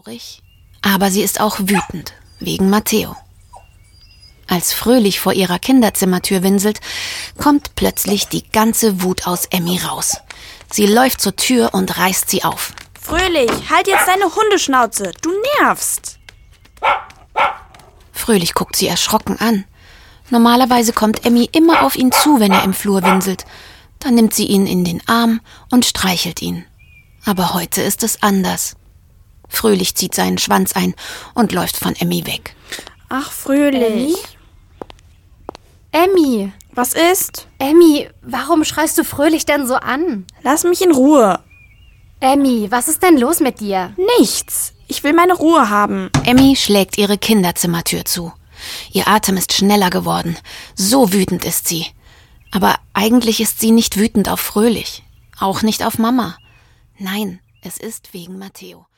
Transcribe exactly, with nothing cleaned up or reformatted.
traurig, aber sie ist auch wütend, wegen Matteo. Als Fröhlich vor ihrer Kinderzimmertür winselt, kommt plötzlich die ganze Wut aus Emmy raus. Sie läuft zur Tür und reißt sie auf. Fröhlich, halt jetzt deine Hundeschnauze, du nervst. Fröhlich guckt sie erschrocken an. Normalerweise kommt Emmy immer auf ihn zu, wenn er im Flur winselt. Dann nimmt sie ihn in den Arm und streichelt ihn. Aber heute ist es anders. Fröhlich zieht seinen Schwanz ein und läuft von Emmy weg. Ach, Fröhlich. Emmy! Was ist? Emmy, warum schreist du Fröhlich denn so an? Lass mich in Ruhe. Emmy, was ist denn los mit dir? Nichts. Ich will meine Ruhe haben. Emmy schlägt ihre Kinderzimmertür zu. Ihr Atem ist schneller geworden. So wütend ist sie. Aber eigentlich ist sie nicht wütend auf Fröhlich. Auch nicht auf Mama. Nein, es ist wegen Matteo.